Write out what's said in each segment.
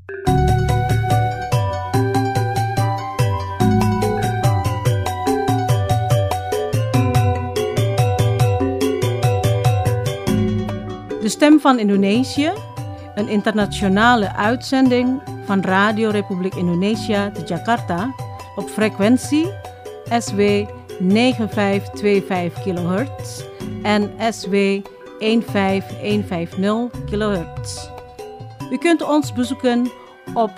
De Stem van Indonesië, een internationale uitzending van Radio Republiek Indonesia te Jakarta op frequentie SW 9525 kHz en SW 15150 kHz. U kunt ons bezoeken op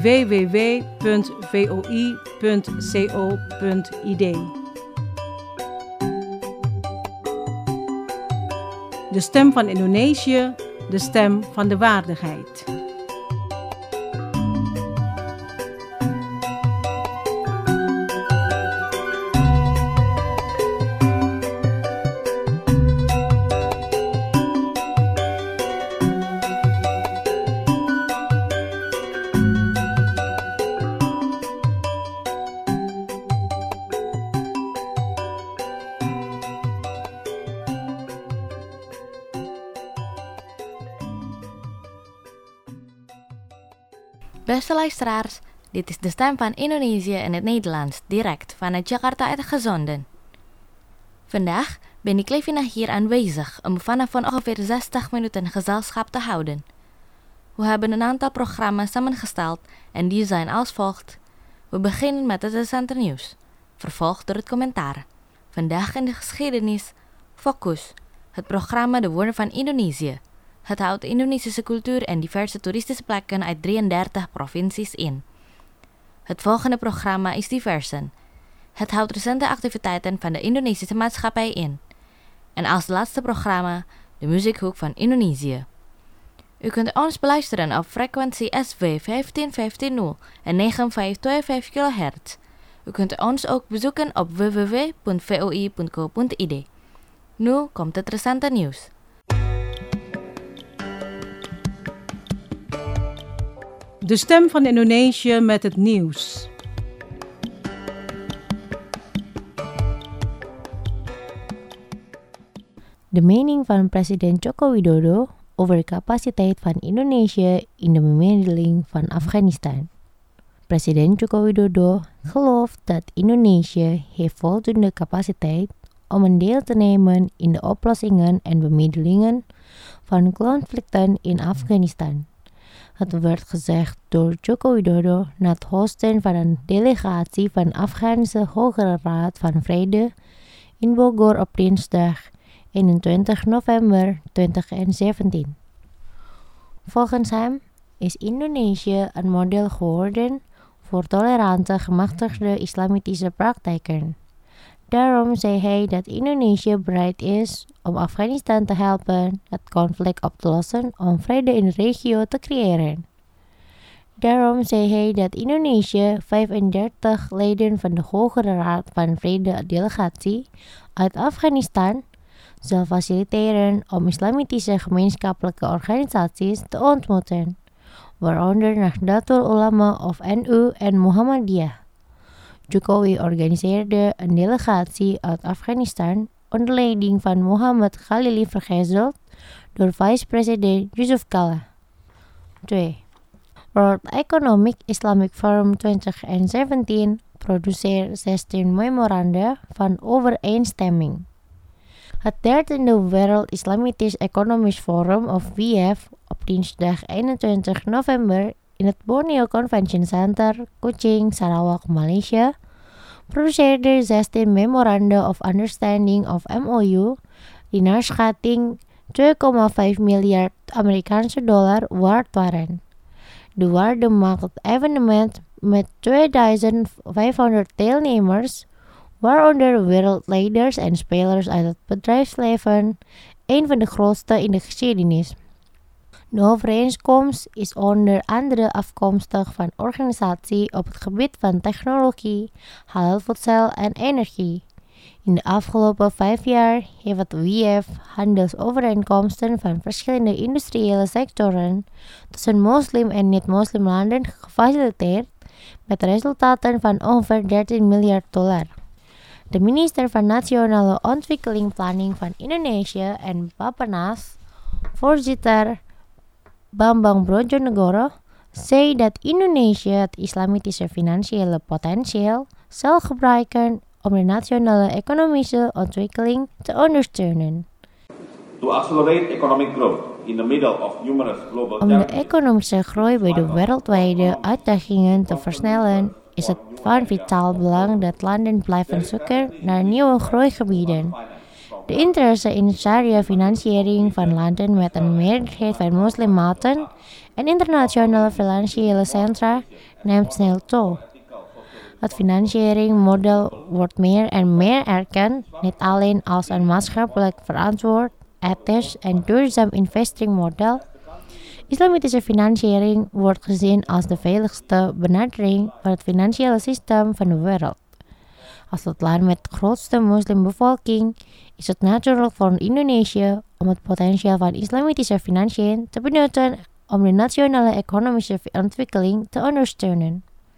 www.voi.co.id. De Stem van Indonesië, de stem van de waardigheid. Beste luisteraars, dit is de Stem van Indonesië in het Nederlands, direct vanuit Jakarta uitgezonden. Vandaag ben ik Levina hier aanwezig om vanaf ongeveer 60 minuten gezelschap te houden. We hebben een aantal programma's samengesteld en die zijn als volgt. We beginnen met het recente nieuws, vervolgd door het commentaar. Vandaag in de geschiedenis, Focus, het programma De Woorden van Indonesië. Het houdt de Indonesische cultuur en diverse toeristische plekken uit 33 provincies in. Het volgende programma is Diversen. Het houdt recente activiteiten van de Indonesische maatschappij in. En als laatste programma de Muziekhoek van Indonesië. U kunt ons beluisteren op frequentie SW 15150 en 9525 kHz. U kunt ons ook bezoeken op www.voi.co.id. Nu komt het recente nieuws. De Stem van Indonesië met het nieuws. De mening van president Joko Widodo over de capaciteit van Indonesië in de bemiddeling van Afghanistan. President Joko Widodo gelooft dat Indonesië heeft voldoende capaciteit om een deel te nemen in de oplossingen en bemiddelingen van conflicten in Afghanistan. Het werd gezegd door Joko Widodo na het hosten van een delegatie van de Afghaanse Hogere Raad van Vrede in Bogor op dinsdag 21 november 2017. Volgens hem is Indonesië een model geworden voor tolerante gemachtigde islamitische praktijken. Daarom zei hij dat Indonesië bereid is om Afghanistan te helpen het conflict op te lossen om vrede in de regio te creëren. Daarom zei hij dat Indonesië 35 leden van de Hogere Raad van Vrede delegatie uit Afghanistan zal faciliteren om islamitische gemeenschappelijke organisaties te ontmoeten, waaronder Nahdlatul Ulama of NU en Muhammadiyah. Jokowi organiseerde een delegatie uit Afghanistan onder leiding van Mohammed Khalili vergezeld door vice-president Yusuf Kala. 2. World Economic Islamic Forum 2017 produceert 16 memoranda van overeenstemming. Het 13e Wereld Islamitisch Economisch Forum of WIEF op dinsdag 21 november in het Borneo Convention Center, Kuching, Sarawak, Malaysia, produceerde 16 Memoranda of Understanding of MOU die naar schatting 2,5 miljard Amerikaanse dollar waard waren. De waarde maakt het evenement met 2500 deelnemers, waaronder wereldleiders en spelers uit het bedrijfsleven, een van de grootste in de geschiedenis. De overeenkomst is onder andere afkomstig van organisaties op het gebied van technologie, halal voedsel en energie. In de afgelopen 5 jaar heeft het WIEF handelsovereenkomsten van verschillende industriële sectoren tussen moslim- en niet-moslimlanden gefaciliteerd met resultaten van ongeveer 13 miljard dollar. De minister van Nationale Ontwikkelingsplanning van Indonesië en Bappenas, voorzitter Bambang Brojonegoro, zei dat Indonesië het islamitische financiële potentieel zal gebruiken om de nationale economische ontwikkeling te ondersteunen. To accelerate economic growth in the middle of numerous global Om de economische groei bij de wereldwijde uitdagingen te versnellen, is het van vitaal belang dat landen blijven zoeken naar nieuwe groeigebieden. De interesse in sharia-financiering van landen met een meerderheid van moslimmaten en internationale financiële centra neemt snel toe. Het financieringsmodel wordt meer en meer erkend, niet alleen als een maatschappelijk verantwoord, ethisch en duurzaam investeringsmodel. Islamitische financiering wordt gezien als de veiligste benadering van het financiële systeem van de wereld. Als het land met de grootste moslimbevolking is het natuurlijk voor Indonesië om het potentieel van islamitische financiën te benutten om de nationale economische ontwikkeling te ondersteunen.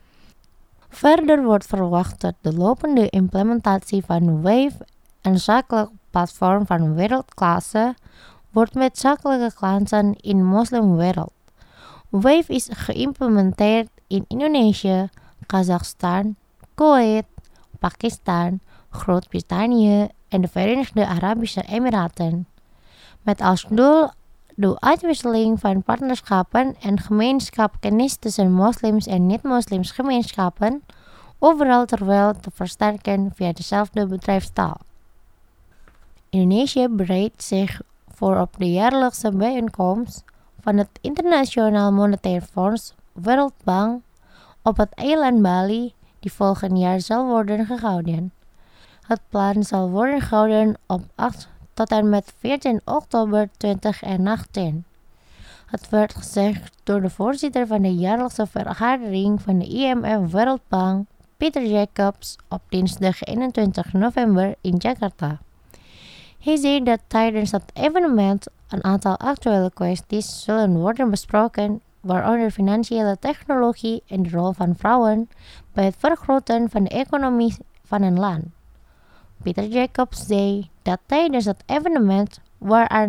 Verder wordt verwacht dat de lopende implementatie van Wave, een zakelijk platform van wereldklasse, wordt met zakelijke klanten in de moslimwereld. Wave is geïmplementeerd in Indonesië, Kazachstan, Kuwait, Pakistan, Groot-Brittannië en de Verenigde Arabische Emiraten. Met als doel de uitwisseling van partnerschappen en gemeenschapskennis tussen moslims en niet-moslims gemeenschappen, overal ter wereld te versterken via dezelfde bedrijfstaal. Indonesië bereidt zich voor op de jaarlijkse bijeenkomst van het Internationaal Monetair Fonds, Wereldbank, op het eiland Bali, die volgend jaar zal worden gehouden. Het plan zal worden gehouden op 8 tot en met 14 oktober 2018. Het werd gezegd door de voorzitter van de jaarlijkse vergadering van de IMF Wereldbank, Peter Jacobs, op dinsdag 21 november in Jakarta. Hij zei dat tijdens het evenement een aantal actuele kwesties zullen worden besproken, waaronder financiële technologie en de rol van vrouwen bij het vergroten van de economie van een land. Peter Jacobs zei dat tijdens het evenement, waaraan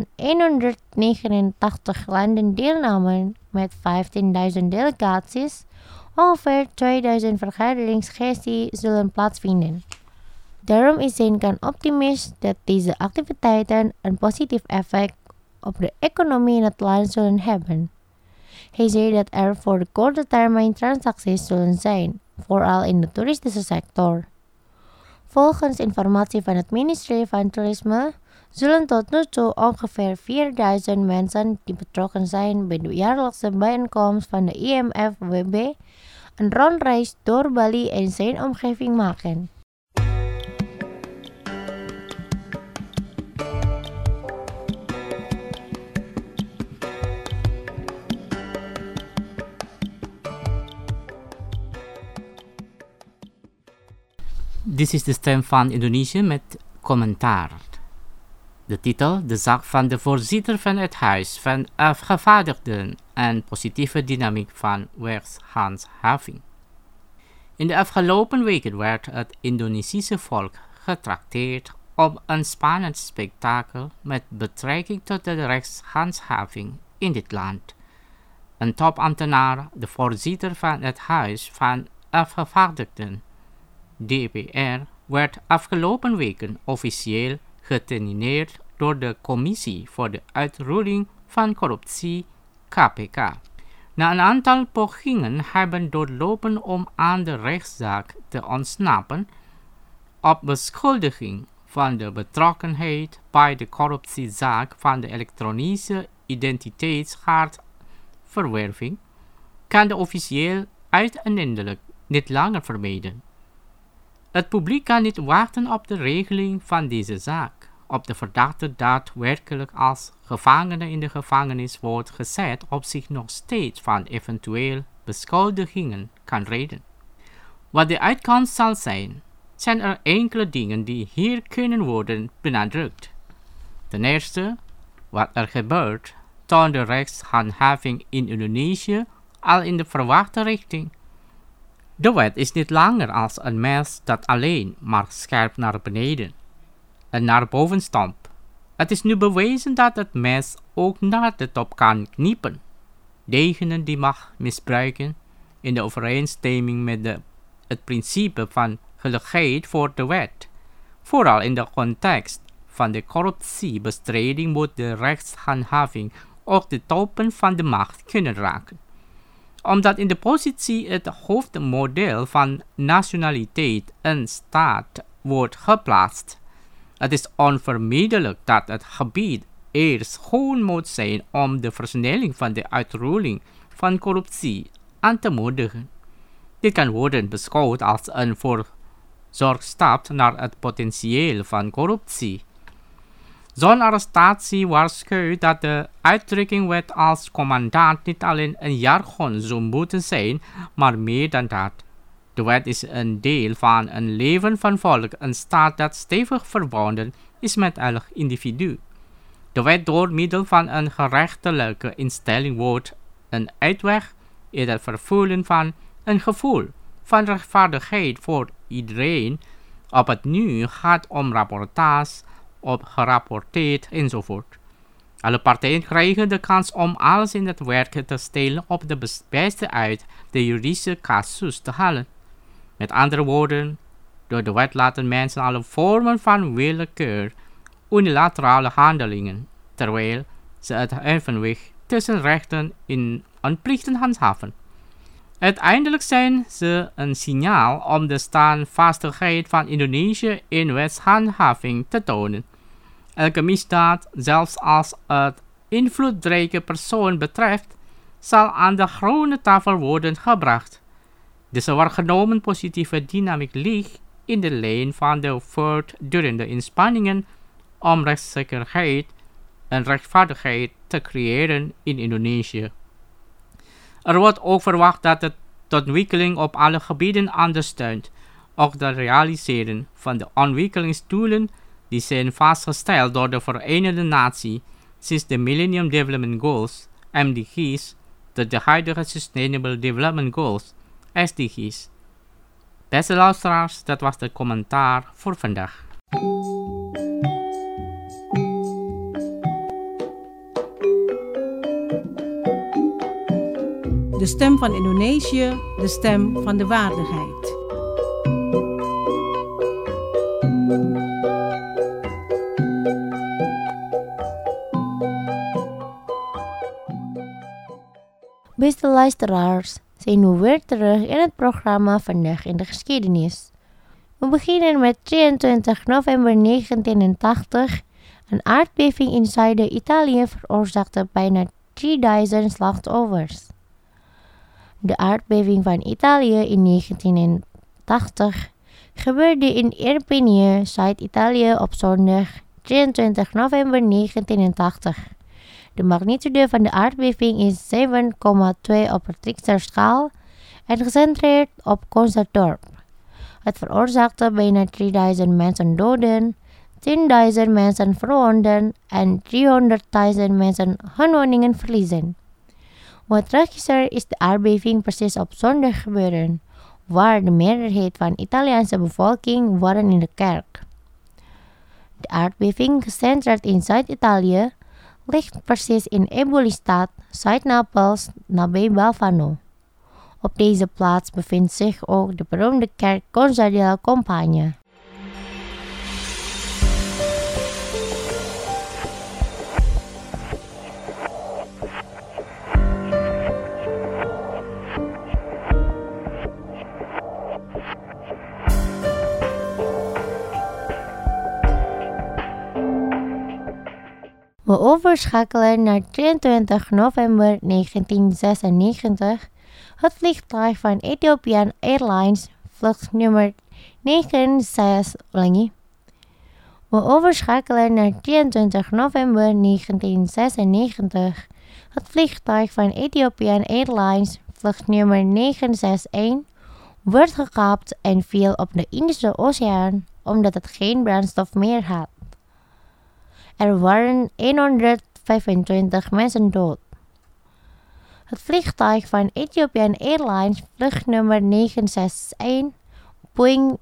189 landen deelnamen met 15.000 delegaties, ongeveer 2000 vergaderingssessies zullen plaatsvinden. Daarom is hij optimistisch dat deze activiteiten een positief effect op de economie in het land zullen hebben. Hij zei dat er voor de korte termijn transacties zullen zijn, vooral in de toeristische sector. Volgens informatie van het ministerie van Toerisme zullen tot nu toe ongeveer 4000 mensen die betrokken zijn bij de jaarlijkse bijeenkomst van de IMF-WB een rondreis door Bali en zijn omgeving maken. Dit is de stem van Indonesië met commentaar. De titel, de zaak van de voorzitter van het Huis van Afgevaardigden en positieve dynamiek van wetshandhaving. In de afgelopen weken werd het Indonesische volk getrakteerd op een spannend spektakel met betrekking tot de rechtshandhaving in dit land. Een topambtenaar, de voorzitter van het Huis van Afgevaardigden, DPR, werd afgelopen weken officieel gedetineerd door de Commissie voor de Uitroeiing van Corruptie, KPK. Na een aantal pogingen hebben doorlopen om aan de rechtszaak te ontsnappen, op beschuldiging van de betrokkenheid bij de corruptiezaak van de elektronische identiteitskaartverwerving, kan de officieel uiteindelijk niet langer vermijden. Het publiek kan niet wachten op de regeling van deze zaak, op de verdachte daadwerkelijk als gevangene in de gevangenis wordt gezet op zich nog steeds van eventueel beschuldigingen kan redden. Wat de uitkomst zal zijn, zijn er enkele dingen die hier kunnen worden benadrukt. Ten eerste, wat er gebeurt, toont de rechtshandhaving in Indonesië al in de verwachte richting. De wet is niet langer als een mes dat alleen maar scherp naar beneden en naar boven stompt. Het is nu bewezen dat het mes ook naar de top kan kniepen. degenen die macht misbruiken in de overeenstemming met het principe van gelijkheid voor de wet. Vooral in de context van de corruptiebestrijding moet de rechtshandhaving ook de toppen van de macht kunnen raken. Omdat in de positie het hoofdmodel van nationaliteit en staat wordt geplaatst. Het is onvermijdelijk dat het gebied eerst schoon moet zijn om de versnelling van de uitrolling van corruptie aan te moedigen. Dit kan worden beschouwd als een voorzorgstap naar het potentieel van corruptie. Zo'n arrestatie waarschuwt dat de uitdrukking wet als commandant niet alleen een jargon zou moeten zijn, maar meer dan dat. De wet is een deel van een leven van volk, een staat dat stevig verbonden is met elk individu. De wet door middel van een gerechtelijke instelling wordt een uitweg in het vervullen van een gevoel van rechtvaardigheid voor iedereen. Op het nu gaat om rapportage, op gerapporteerd enzovoort. Alle partijen krijgen de kans om alles in het werk te stellen op de beste uit de juridische casus te halen. Met andere woorden, door de wet laten mensen alle vormen van willekeur, unilaterale handelingen, terwijl ze het evenwicht tussen rechten en plichten handhaven. Uiteindelijk zijn ze een signaal om de standvastigheid van Indonesië in wetshandhaving te tonen. Elke misdaad, zelfs als het invloedrijke persoon betreft, zal aan de groene tafel worden gebracht. Deze waargenomen positieve dynamiek ligt in de lijn van de voortdurende inspanningen om rechtszekerheid en rechtvaardigheid te creëren in Indonesië. Er wordt ook verwacht dat de ontwikkeling op alle gebieden ondersteunt, ook de realiseren van de ontwikkelingsdoelen die zijn vastgesteld door de Verenigde Naties sinds de Millennium Development Goals, MDG's, tot de huidige Sustainable Development Goals, SDG's. Beste luisteraars, dat was de commentaar voor vandaag. De stem van Indonesië, de stem van de waardigheid. Beste luisteraars, zijn we weer terug in het programma Vandaag in de Geschiedenis. We beginnen met 23 november 1980. Een aardbeving in Zuid-Italië veroorzaakte bijna 3000 slachtoffers. De aardbeving van Italië in 1980 gebeurde in Irpinië, Zuid-Italië op zondag 23 november 1980. De magnitude van de aardbeving is 7,2 op Richterschaal en gecentreerd op Konsterdorp. Het veroorzaakte bijna 3000 mensen doden, 10.000 mensen verwonden en 300.000 mensen hun woningen verliezen. Wat tragischer is de aardbeving precies op zondag gebeuren, waar de meerderheid van de Italiaanse bevolking waren in de kerk. De aardbeving, gecentreerd in Zuid-Italië, ligt precies in Eboli-stad, Zuid-Napels, nabij Balvano. Op deze plaats bevindt zich ook de beroemde kerk Conza della Compagna. We overschakelen naar 23 november 1996. Het vliegtuig van Ethiopian Airlines, vluchtnummer 96. We overschakelen naar 23 november 1996. Het vliegtuig van Ethiopian Airlines, vluchtnummer 961, werd gekaapt en viel op de Indische Oceaan omdat het geen brandstof meer had. Er waren 125 mensen dood. Het vliegtuig van Ethiopian Airlines, vluchtnummer 961, Boeing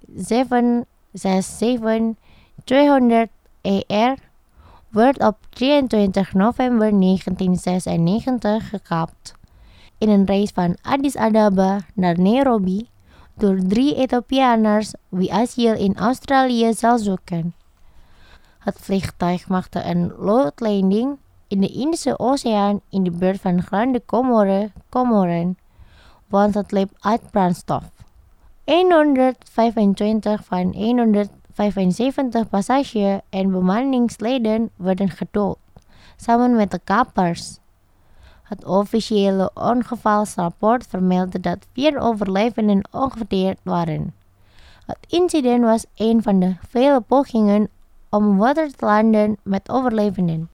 767-200ER, werd op 23 november 1996 gekaapt. in een reis van Addis Ababa naar Nairobi door 3 Ethiopiërs wie asiel in Australië zal zoeken. Het vliegtuig maakte een noodlanding in de Indische Oceaan in de buurt van Grande Comoren, want het liep uit brandstof. 125 van 175 passagiers en bemanningsleden werden gedood, samen met de kapers. Het officiële ongevalsrapport vermeldde dat 4 overlevenden ongedeerd waren. Het incident was een van de vele pogingen om water te landen met overlevenden.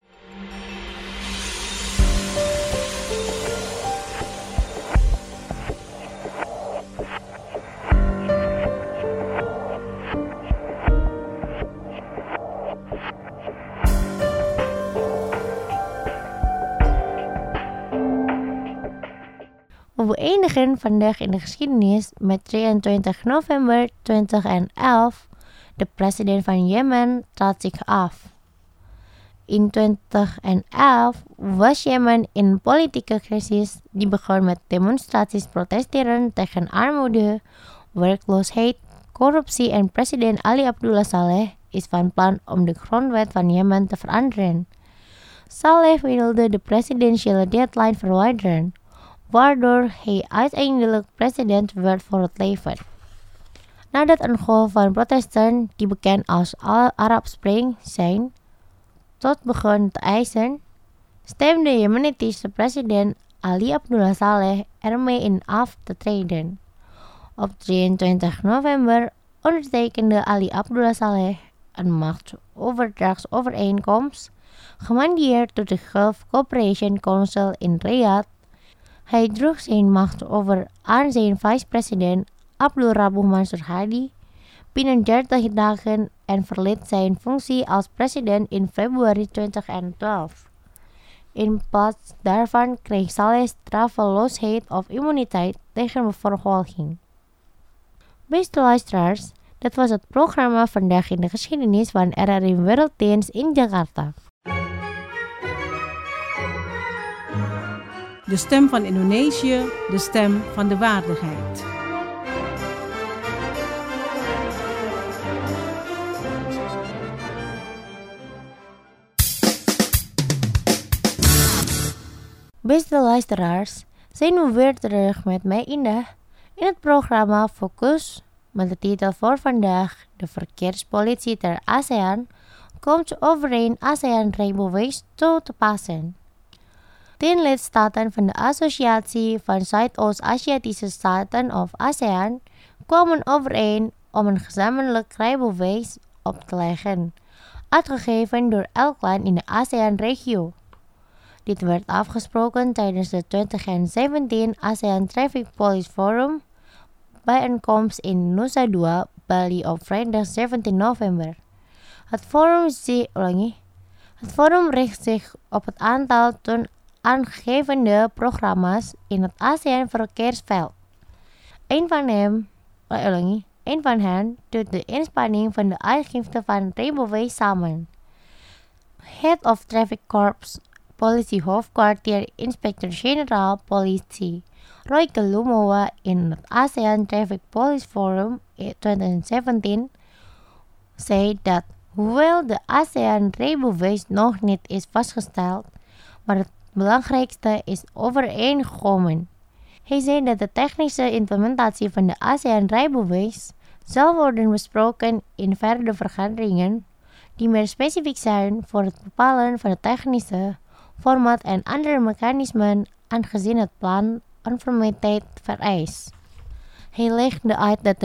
We eindigen vandaag in de geschiedenis met 23 november 2011. De president van Jemen trad zich af. In 2011 was Jemen in een politieke crisis die begon met demonstraties protesteren tegen armoede, werkloosheid, corruptie en president Ali Abdullah Saleh is van plan om de grondwet van Jemen te veranderen. Saleh wilde de presidentiële deadline verwijderen, waardoor hij uiteindelijk president werd voor het leven. Nadat een golf van protesten, die bekend als Arab Spring zijn, tot begon te eisen, stemde de Jemenitische president Ali Abdullah Saleh ermee in af te treden. Op 23 november ondertekende Ali Abdullah Saleh een machtsoverdrachtsovereenkomst, gemandateerd door de Gulf Cooperation Council in Riyadh. Hij droeg zijn macht over aan zijn vice-president Abdul Rabuh Mansur Hadi binnen 30 dagen en verliet zijn functie als president in februari 2012. In plaats daarvan kreeg Saleh straffeloosheid of immuniteit tegen vervolging. Beste luisteraars, dat was het programma Vandaag in de Geschiedenis van RRI Werelddienst in Jakarta. De stem van Indonesië, de stem van de waardigheid. Beste luisteraars, zijn we weer terug met mij Indah in het programma Focus met de titel voor vandaag: de verkeerspolitie ter ASEAN komt overeen ASEAN-Rijbewijs toe te passen. 10 lidstaten van de Associatie van Zuidoost-Aziatische Staten of ASEAN kwamen overeen om een gezamenlijk rijbewijs op te leggen, uitgegeven door elk land in de ASEAN-regio. Dit werd afgesproken tijdens de 2017 ASEAN Traffic Police Forum bijeenkomst in Nusa Dua, Bali op vrijdag 17 november. Het forum richt zich op het aantal toonaangevende programma's in het ASEAN-verkeersveld. Een van hen doet de inspanning van de uitgifte van rijbewijs samen. Head of Traffic Corps, Politiehoofdkwartier Inspecteur-Generaal Politie Royke Lumowa in het ASEAN Traffic Police Forum 2017 zei dat hoewel de ASEAN-rijbewijs nog niet is vastgesteld, maar het belangrijkste is overeengekomen. Hij zei dat de technische implementatie van de ASEAN-rijbewijs zal worden besproken in verdere vergaderingen die meer specifiek zijn voor het bepalen van het technische format en andere mechanismen aangezien het plan conformiteit vereist. Hij legde uit dat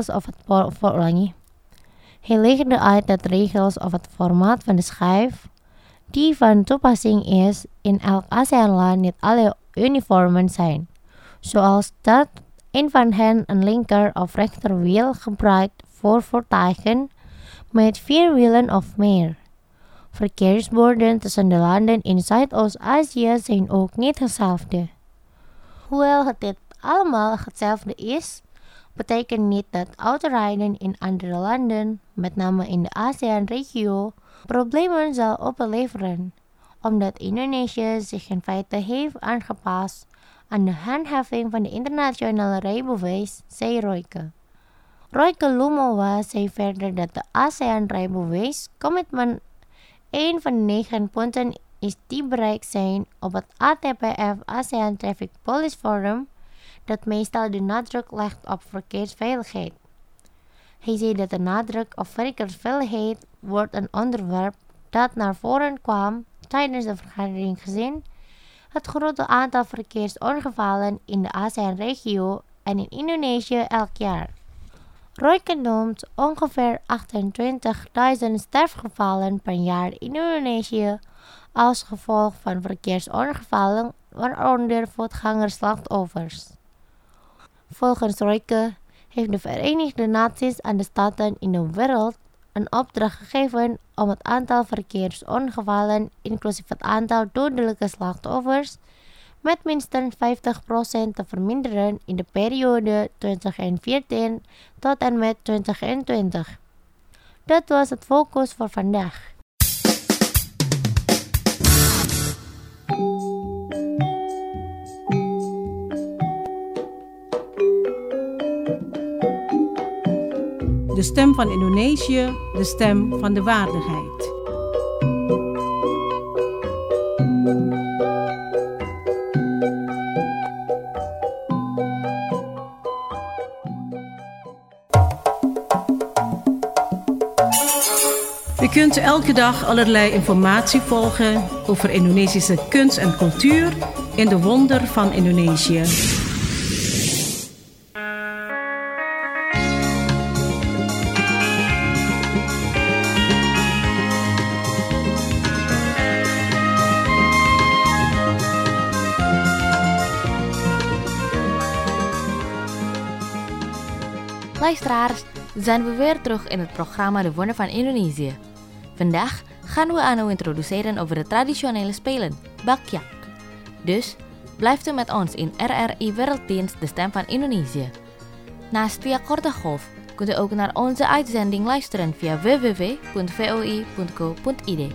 regels of het formaat van de schijf die van toepassing is in elk ASEAN-land niet alle uniformen zijn, zoals dat een van hen een linker of rechterwiel gebruikt voor voertuigen met 4 wielen of meer. Verkeersborden tussen de landen in Zuidoost-Azië zijn ook niet hetzelfde. Hoewel het dit allemaal hetzelfde is, betekent niet dat autorijden in andere landen, met name in de ASEAN-regio, problemen zal opleveren, omdat Indonesië zich in feite heeft aangepast aan de handhaving van de internationale rijbewijs, zei Royke. Royke Lumowa zei verder dat de ASEAN-rijbewijs-commitment een van de 9 punten is die bereikt zijn op het ATPF ASEAN Traffic Police Forum, dat meestal de nadruk legt op verkeersveiligheid. Hij zei dat de nadruk op verkeersveiligheid wordt een onderwerp dat naar voren kwam tijdens de vergadering gezien het grote aantal verkeersongevallen in de ASEAN-regio en in Indonesië elk jaar. Royke noemt ongeveer 28.000 sterfgevallen per jaar in Indonesië als gevolg van verkeersongevallen, waaronder voetgangerslachtoffers. Volgens Royke heeft de Verenigde Naties aan de staten in de wereld een opdracht gegeven om het aantal verkeersongevallen, inclusief het aantal dodelijke slachtoffers, met minstens 50% te verminderen in de periode 2014 tot en met 2021. Dat was het focus voor vandaag. De stem van Indonesië, de stem van de waardigheid. U kunt elke dag allerlei informatie volgen over Indonesische kunst en cultuur in de Wonder van Indonesië. Luisteraars, zijn we weer terug in het programma De Wonder van Indonesië. Vandaag gaan we aan u introduceren over de traditionele spelen, Bakyak. Dus blijft u met ons in RRI Werelddienst De Stem van Indonesië. Naast via korte golf kunt u ook naar onze uitzending luisteren via www.voi.co.id.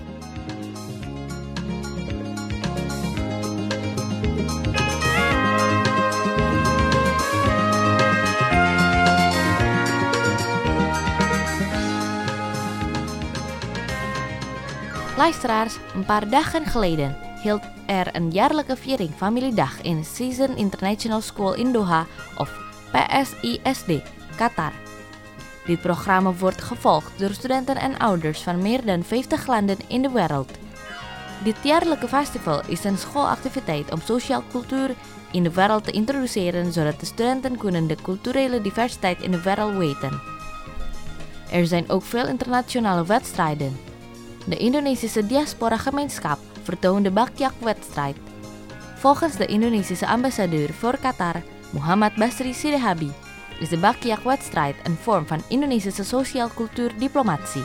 Luisteraars, een paar dagen geleden hield er een jaarlijke viering familiedag in Season International School in Doha of PSISD, Qatar. Dit programma wordt gevolgd door studenten en ouders van meer dan 50 landen in de wereld. Dit jaarlijke festival is een schoolactiviteit om sociale cultuur in de wereld te introduceren, zodat de studenten kunnen de culturele diversiteit in de wereld weten. Er zijn ook veel internationale wedstrijden. De Indonesische diaspora-gemeenschap vertoont de Bakyak-wedstrijd. Volgens de Indonesische ambassadeur voor Qatar, Muhammad Basri Sidehabi, is de Bakyak-wedstrijd een vorm van Indonesische sociaal cultuurdiplomatie.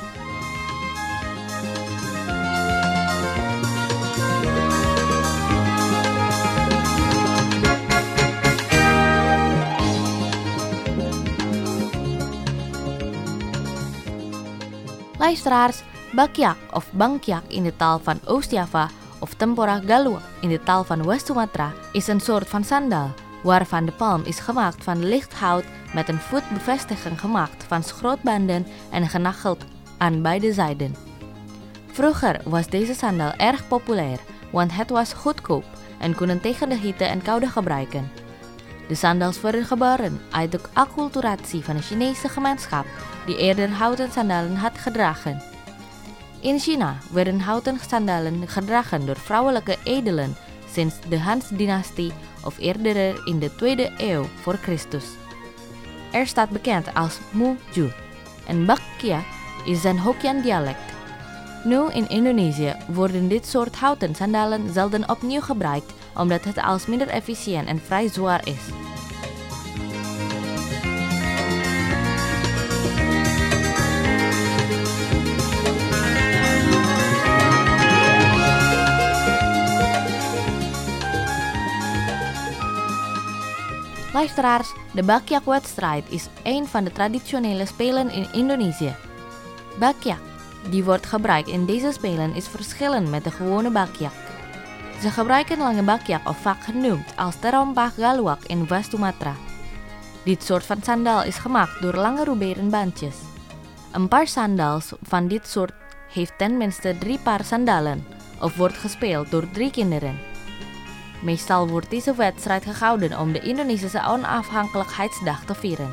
Luisteraars, Bakyak of Bangkyak in de taal van Oost-Java of Tempora Galuak in de taal van West-Sumatra is een soort van sandal, waarvan de palm is gemaakt van licht hout met een voetbevestiging gemaakt van schrootbanden en genageld aan beide zijden. Vroeger was deze sandal erg populair, want het was goedkoop en kon tegen de hitte en koude gebruiken. De sandals werden geboren uit de acculturatie van de Chinese gemeenschap die eerder houten sandalen had gedragen. In China werden houten sandalen gedragen door vrouwelijke edelen sinds de Han-dynastie of eerder in de 2e eeuw voor Christus. Er staat bekend als Muju en Bakyak is een Hokkien dialect. Nu in Indonesië worden dit soort houten sandalen zelden opnieuw gebruikt omdat het als minder efficiënt en vrij zwaar is. Luisteraars, de Bakyak-wedstrijd is een van de traditionele spelen in Indonesië. Bakyak, die wordt gebruikt in deze spelen, is verschillend met de gewone Bakyak. Ze gebruiken lange bakjak of vaak genoemd als terompah galuak in West-Sumatra. Dit soort van sandaal is gemaakt door lange ruberen bandjes. Een paar sandaals van dit soort heeft tenminste 3 paar sandalen of wordt gespeeld door 3 kinderen. Meestal wordt deze wedstrijd gehouden om de Indonesische onafhankelijkheidsdag te vieren.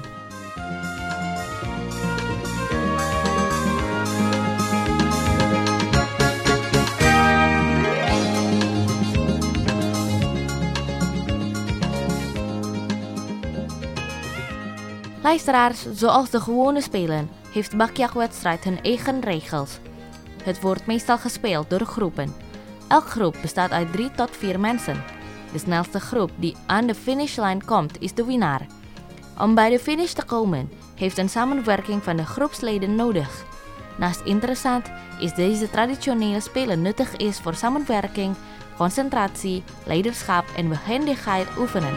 Luisteraars, zoals de gewone spelen, heeft bakjakwedstrijd hun eigen regels. Het wordt meestal gespeeld door groepen. Elke groep bestaat uit 3 tot 4 mensen. De snelste groep die aan de finishlijn komt, is de winnaar. Om bij de finish te komen, heeft een samenwerking van de groepsleden nodig. Naast interessant is deze traditionele spelen nuttig is voor samenwerking, concentratie, leiderschap en behendigheid oefenen.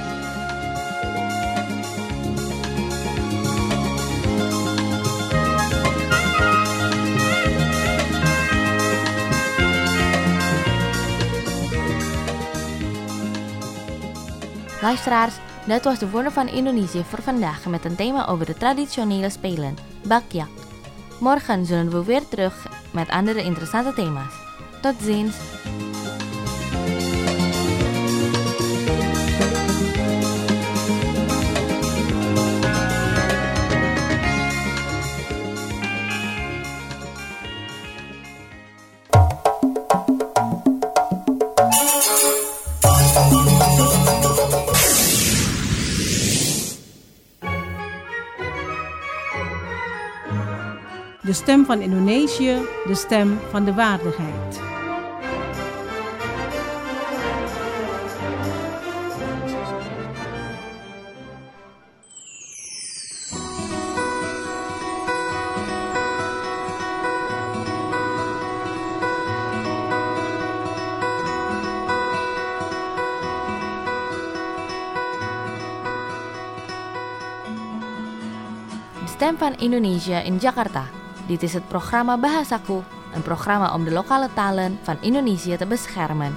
Luisteraars, dat was de Woorden van Indonesië voor vandaag met een thema over de traditionele spelen, bakjak. Morgen zullen we weer terug met andere interessante thema's. Tot ziens! De stem van Indonesië, de stem van de waardigheid. De stem van Indonesië in Jakarta. Dit is het programma Bahasaku, een programma om de lokale talen van Indonesië te beschermen.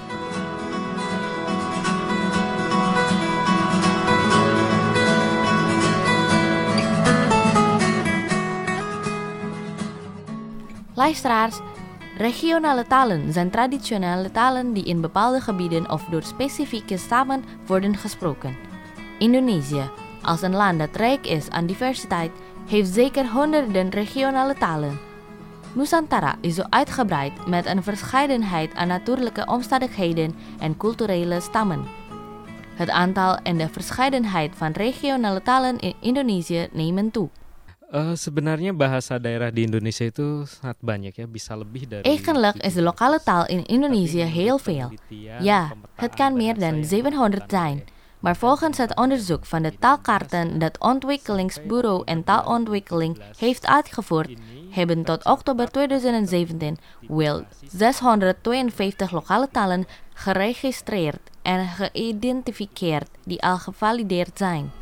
Luisteraars, regionale talen zijn traditionele talen die in bepaalde gebieden of door specifieke stammen worden gesproken. Indonesië, als een land dat rijk is aan diversiteit, heeft zeker honderden regionale talen. Nusantara is zo uitgebreid met een verscheidenheid aan natuurlijke omstandigheden en culturele stammen. Het aantal en de verscheidenheid van regionale talen in Indonesië nemen toe. Sebenarnya bahasa daerah di Indonesia itu sangat banyak ya, bisa lebih dari. Eigenlijk is de lokale taal in Indonesië heel veel. Ja, het kan meer dan 700 zijn. Maar volgens het onderzoek van de taalkaarten dat Ontwikkelingsbureau en Taalontwikkeling heeft uitgevoerd, hebben tot oktober 2017 wel 652 lokale talen geregistreerd en geïdentificeerd die al gevalideerd zijn.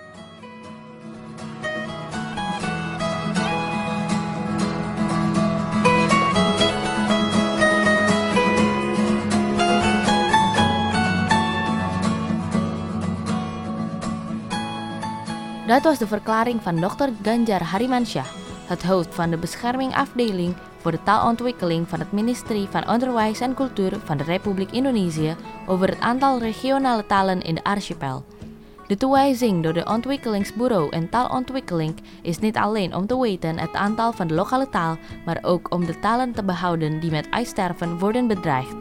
Dat was de verklaring van Dr. Ganjar Harimansyah, het hoofd van de beschermingafdeling voor de taalontwikkeling van het ministerie van Onderwijs en Cultuur van de Republiek Indonesië over het aantal regionale talen in de archipel. De toewijzing door de Ontwikkelingsbureau en Taalontwikkeling is niet alleen om te weten het aantal van de lokale taal, maar ook om de talen te behouden die met uitsterven worden bedreigd.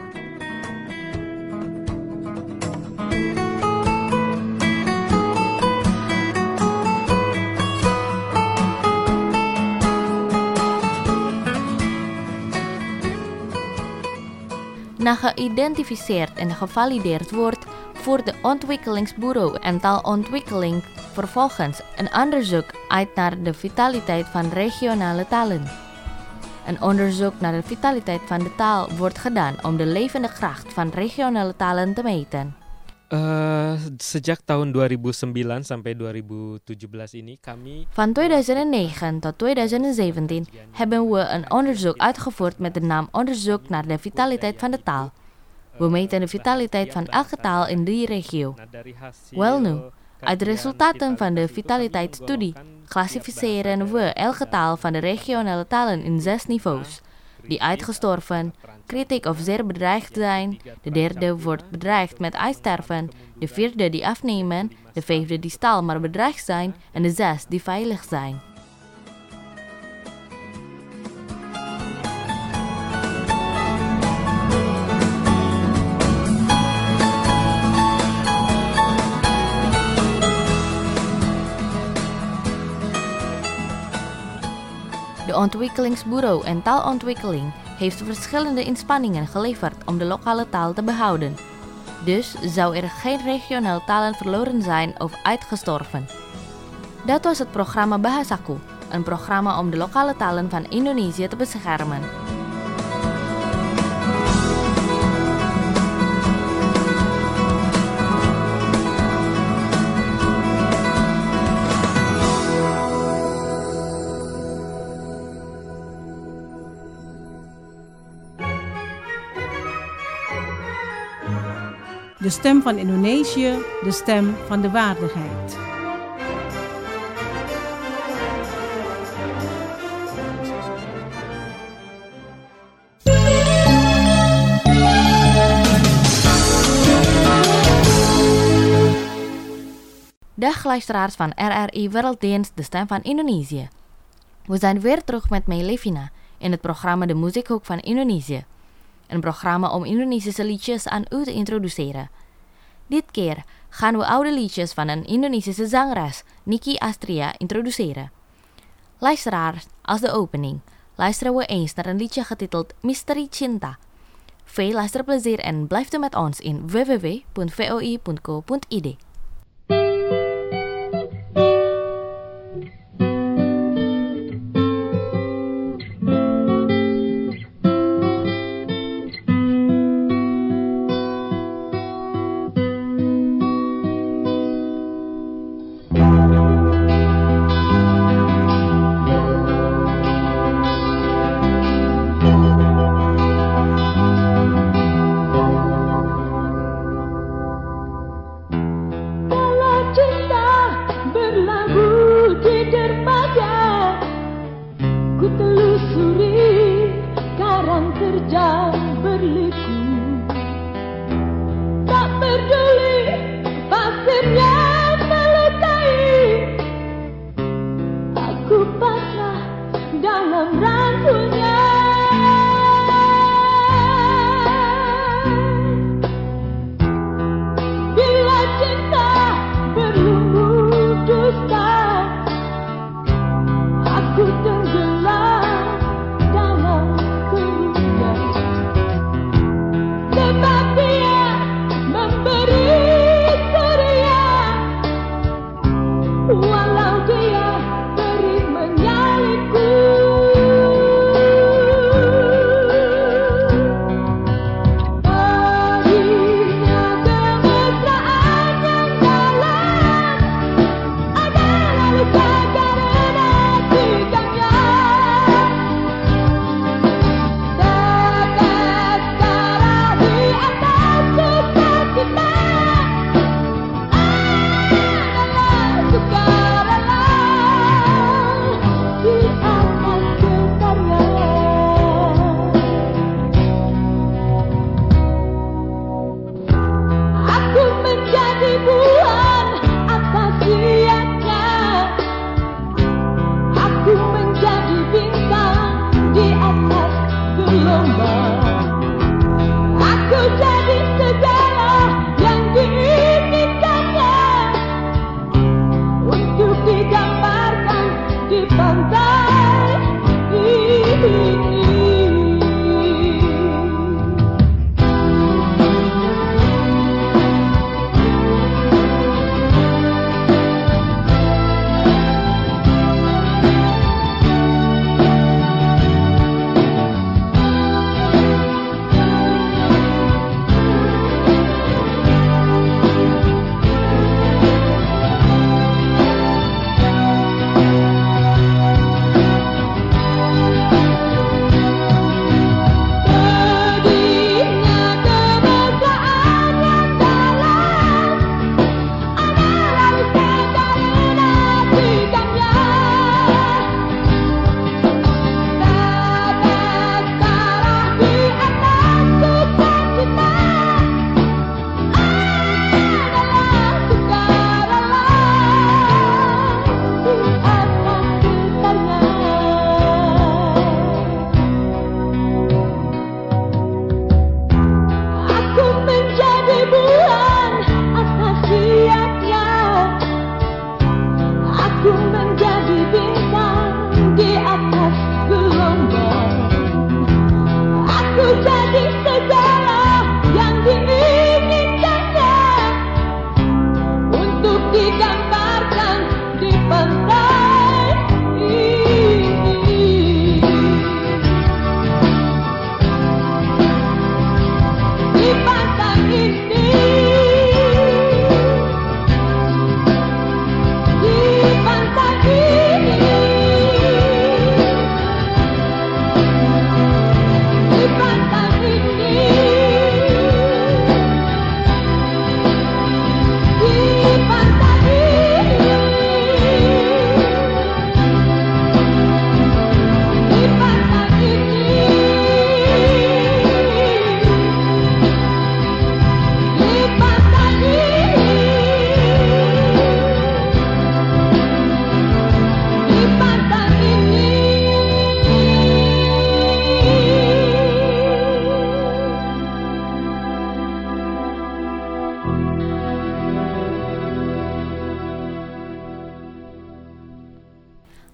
Na geïdentificeerd en gevalideerd wordt, voert de Ontwikkelingsbureau en Taalontwikkeling vervolgens een onderzoek uit naar de vitaliteit van regionale talen. Een onderzoek naar de vitaliteit van de taal wordt gedaan om de levende kracht van regionale talen te meten. Sejak tahun 2009 sampai 2017 ini kami Van 2009 tot 2017 hebben we een onderzoek uitgevoerd met de naam Onderzoek naar de vitaliteit van de taal. We meten de vitaliteit van elke taal in die regio. Wel nu, uit de resultaten van de vitaliteitsstudie klassificeren we elke taal van de regionale talen in 6 niveaus. Die uitgestorven, kritiek of zeer bedreigd zijn, de derde wordt bedreigd met uitsterven, de vierde die afnemen, de vijfde die staal maar bedreigd zijn en de 6 die veilig zijn. De Ontwikkelingsbureau en Taalontwikkeling heeft verschillende inspanningen geleverd om de lokale taal te behouden. Dus zou er geen regionale talen verloren zijn of uitgestorven. Dat was het programma Bahasaku, een programma om de lokale talen van Indonesië te beschermen. De stem van Indonesië, de stem van de waardigheid. Dag luisteraars van RRI Werelddienst, de stem van Indonesië. We zijn weer terug met mij Levina in het programma De Muziekhoek van Indonesië. Een programma om Indonesische liedjes aan u te introduceren. Dit keer gaan we oude liedjes van een Indonesische zangeres, Nicky Astria, introduceren. Luisteraars, als de opening luisteren we eens naar een liedje getiteld Misteri Cinta. Veel luisterplezier en blijf u met ons in www.voi.co.id.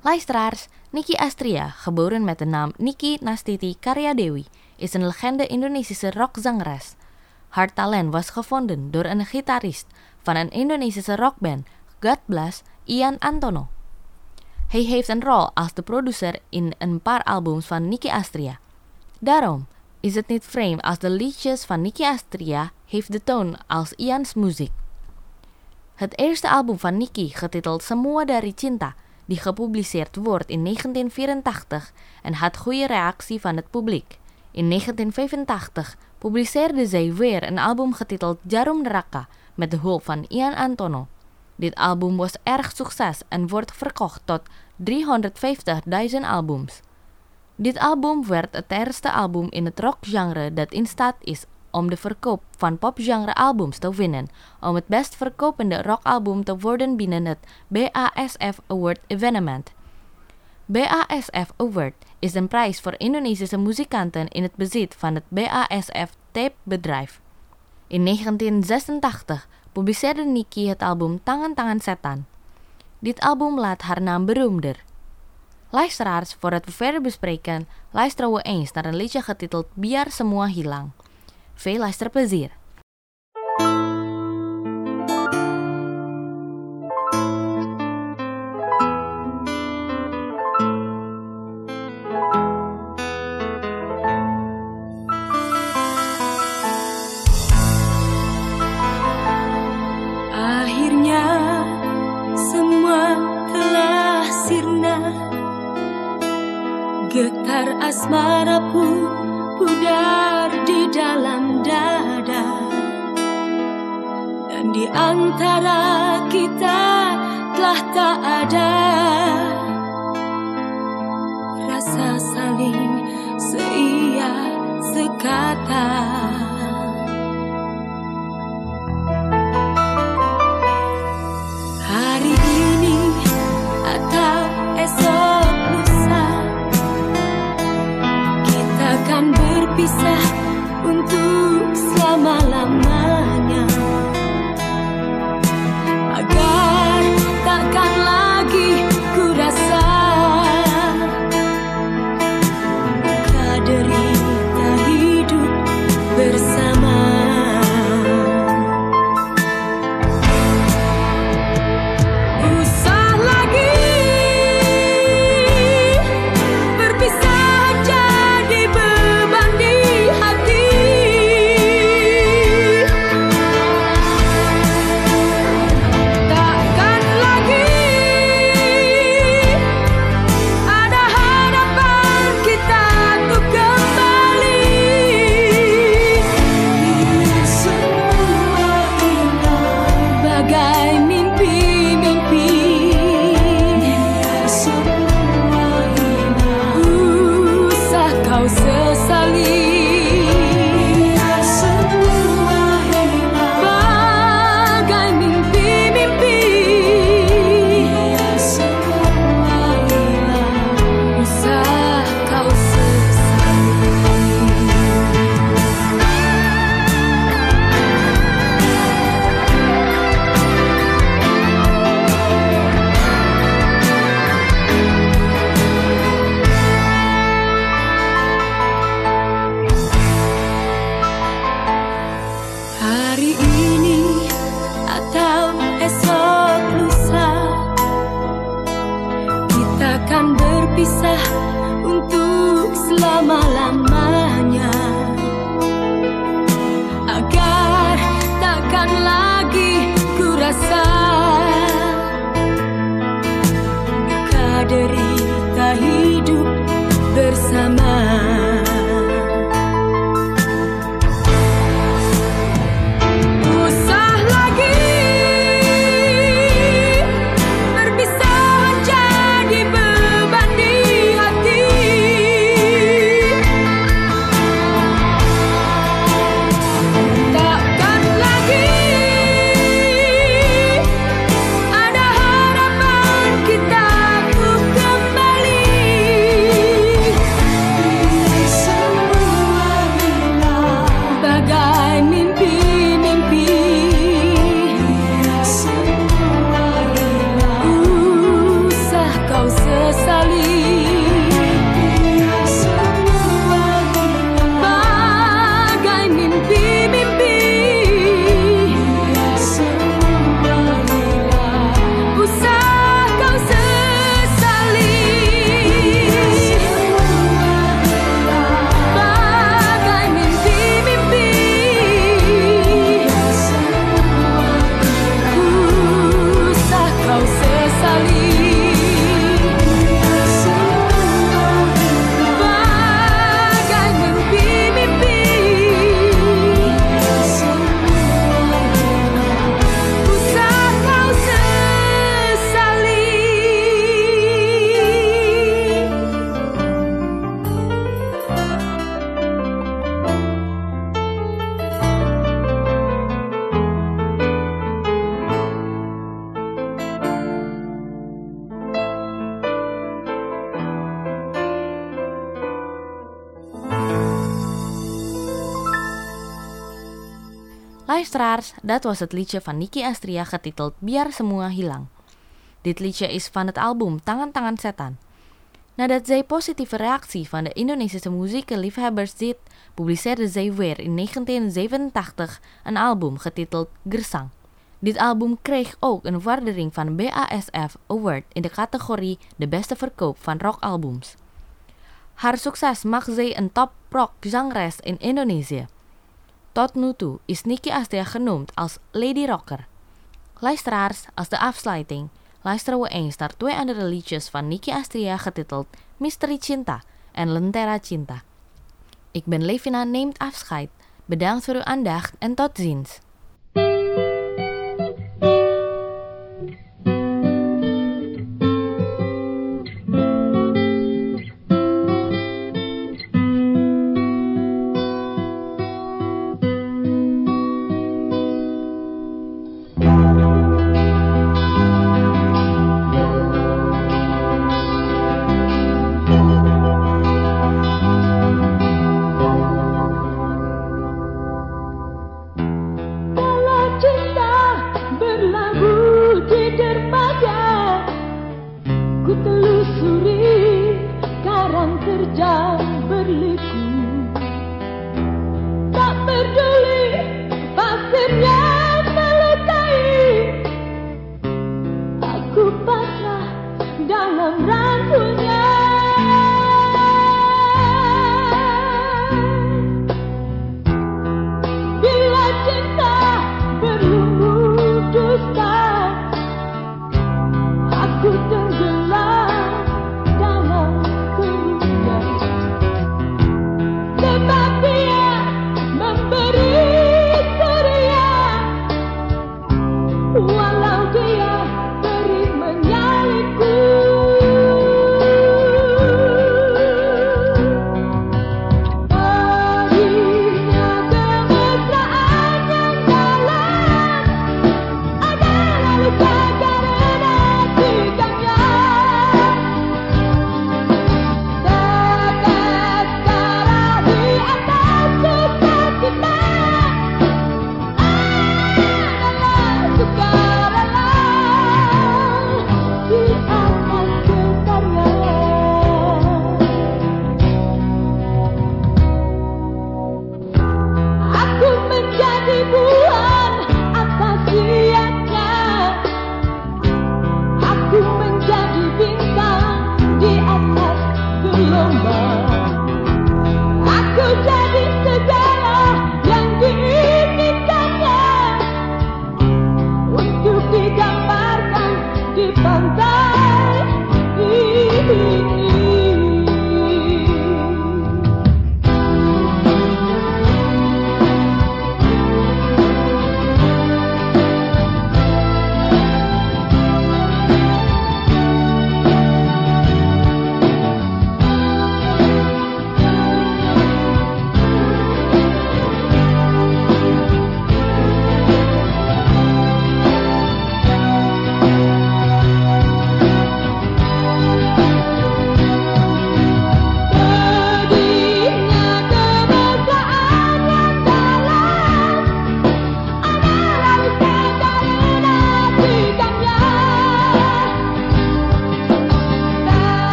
Luisteraars, Nicky Astria, geboren met de naam Nicky Nastiti Karyadewi, is een legende Indonesische rockzangeres. Haar talent was gevonden door een gitarist van een Indonesische rockband, God Bless, Ian Antono. Hij heeft een rol als de producer in een paar albums van Nicky Astria. Daarom is het niet vreemd als de liedjes van Nicky Astria heeft de toon als Ian's muziek. Het eerste album van Nicky, getiteld Semua Dari Cinta, die gepubliceerd wordt in 1984 en had goede reactie van het publiek. In 1985 publiceerde zij weer een album getiteld Jarum Neraka met de hulp van Ian Antono. Dit album was erg succes en wordt verkocht tot 350.000 albums. Dit album werd het eerste album in het rockgenre dat in staat is om de verkoop van popgenre albums te winnen, om het best verkopende rockalbum te worden binnen het BASF Award evenement. BASF Award is een prijs voor Indonesische muzikanten in het bezit van het BASF tapebedrijf. In 1986 publiceerde Nicky het album Tangan-Tangan Setan. Dit album laat haar naam beroemder. Luisteraars, voordat we verder bespreken, luisteren we eens naar een liedje getiteld Biar Semua Hilang. Veel luisterplezier. Akhirnya semua telah sirna, getar asmara pun pudar di dalam dada, dan di antara kita telah tak ada rasa saling seia sekata. Hari ini atau esok lusa, kita akan berpisah untuk selama-lamanya, agar takkan lagi ku rasa duka derita hidup Luisteraars, dat was het liedje van Nicky Astria getiteld Biar Semua Hilang. Dit liedje is van het album Tangan-Tangan Setan. Nadat zij positieve reactie van de Indonesische muziekliefhebbers ziet, publiceerde zij weer in 1987 een album getiteld Gersang. Dit album kreeg ook een waardering van BASF Award in de categorie de beste verkoop van rockalbums. Haar succes maakt zij een top rock zangeres in Indonesië. Tot nu toe is Nicky Astria genoemd als Lady Rocker. Luisteraars, als de afsluiting luisteren we eens naar 2 andere liedjes van Nicky Astria getiteld Misteri Cinta en Lentera Cinta. Ik ben Levina, neemt afscheid. Bedankt voor uw aandacht en tot ziens.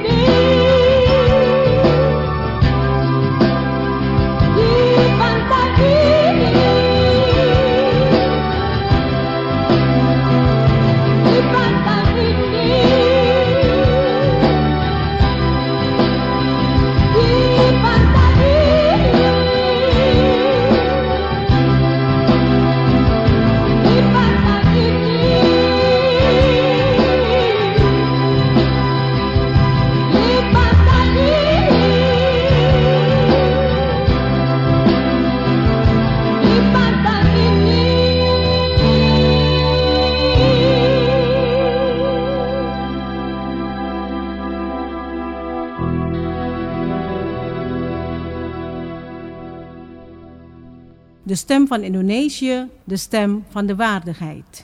Pantai De stem van Indonesië, de stem van de waardigheid.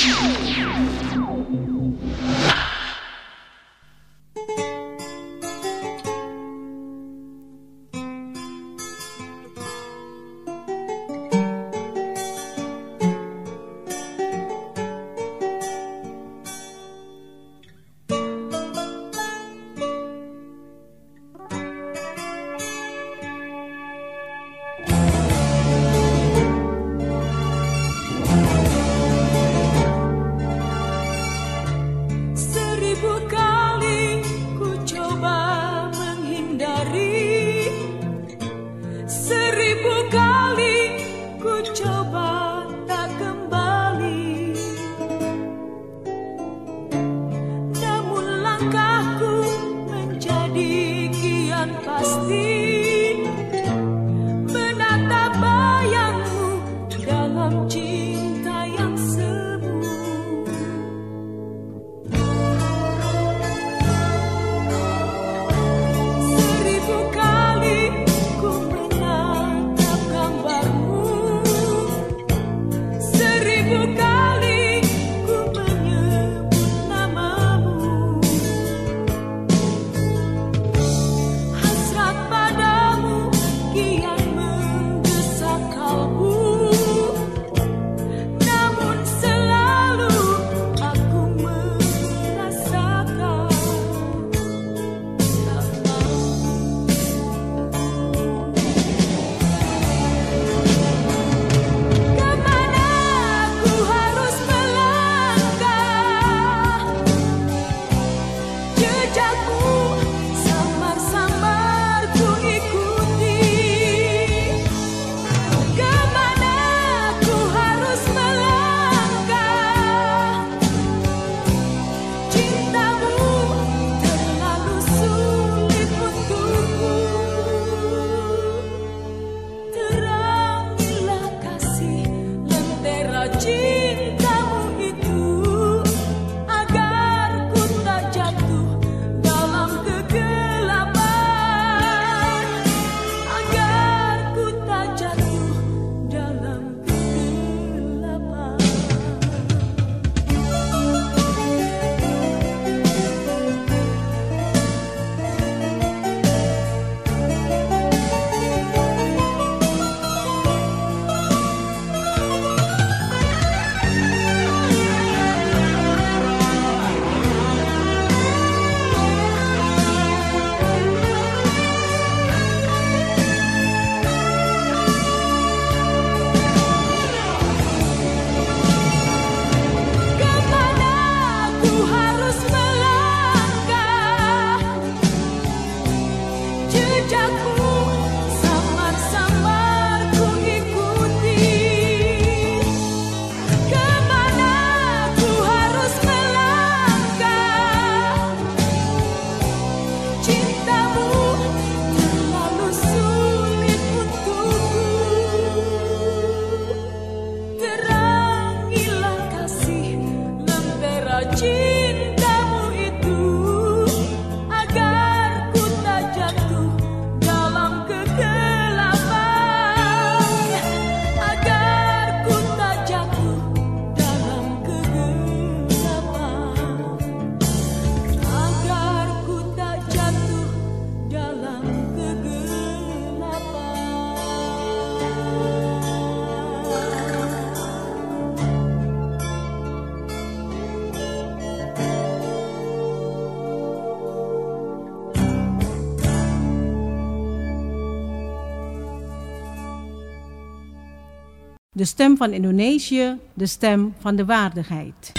De stem van Indonesië, de stem van de waardigheid.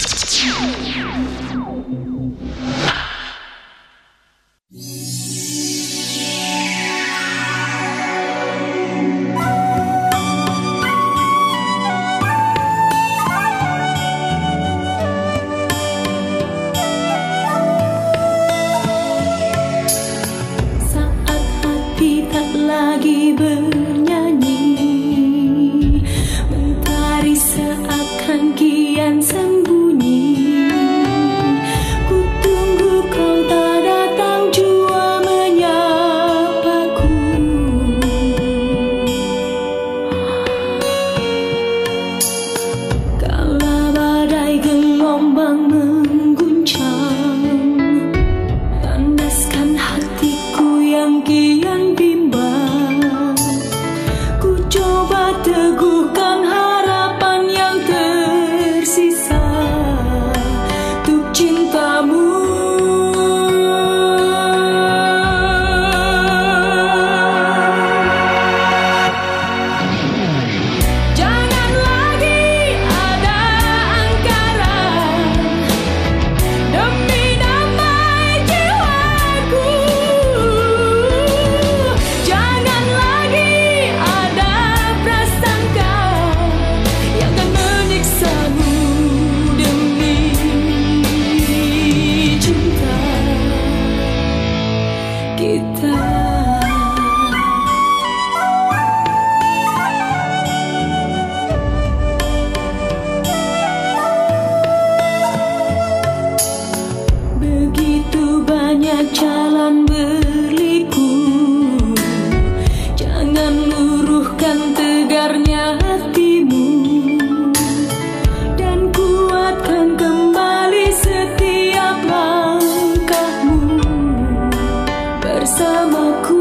Seakan kian sembunyi. coba teguhkan harapan yang tersisa untuk cintamu. Begitu banyak jalan berliku, jangan luruhkan tegarnya hatimu dan kuatkan kembali setiap langkahmu bersamaku.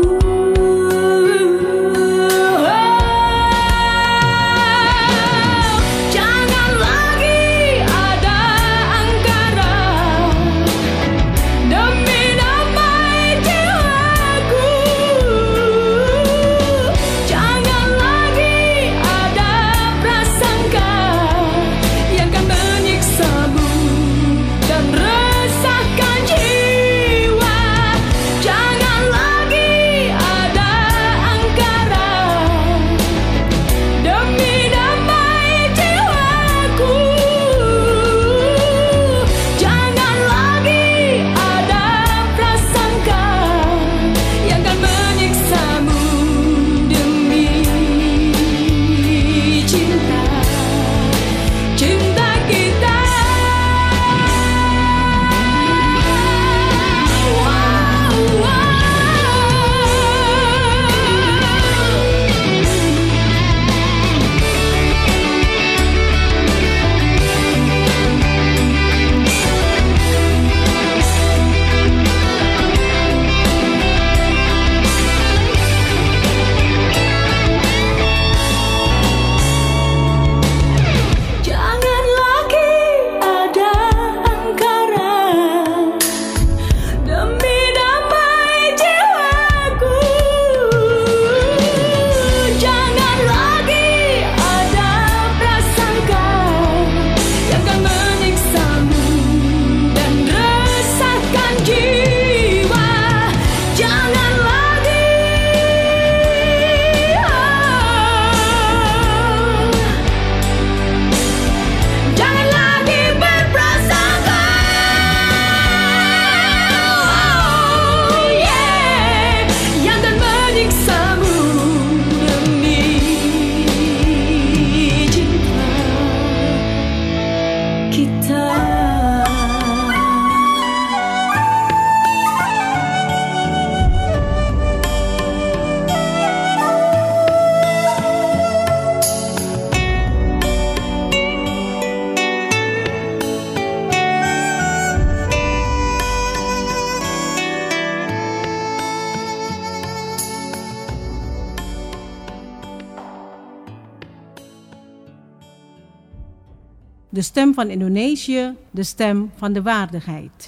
De stem van Indonesië, de stem van de waardigheid.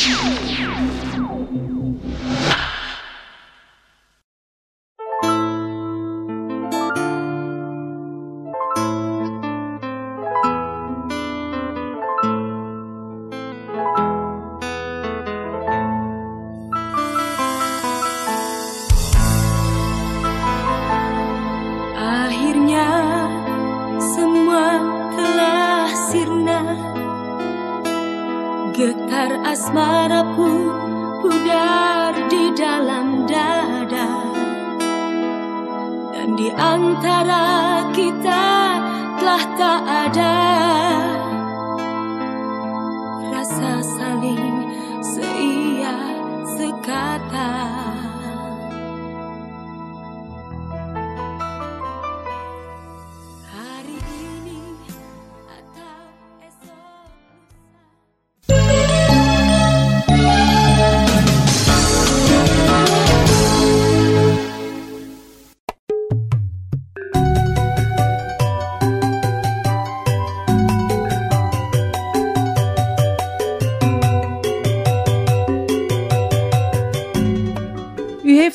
Akhirnya semua telah sirna, getar asmara pun pudar di dalam dada, dan di antara kita telah tak ada rasa saling seia sekata.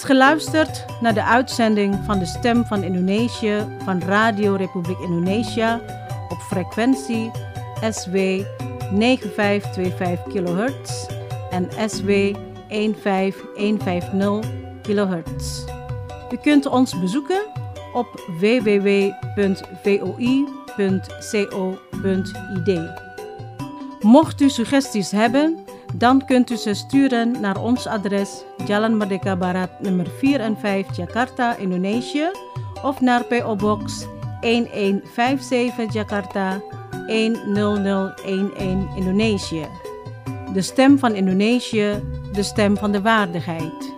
geluisterd naar de uitzending van de Stem van Indonesië van Radio Republiek Indonesia op frequentie SW 9525 kHz en SW 15150 kHz. U kunt ons bezoeken op www.voi.co.id. Mocht u suggesties hebben, dan kunt u ze sturen naar ons adres Jalan Merdeka Barat nummer 4 en 5 Jakarta, Indonesië of naar PO Box 1157 Jakarta 10011 Indonesië. De Stem van Indonesië, de stem van de waardigheid.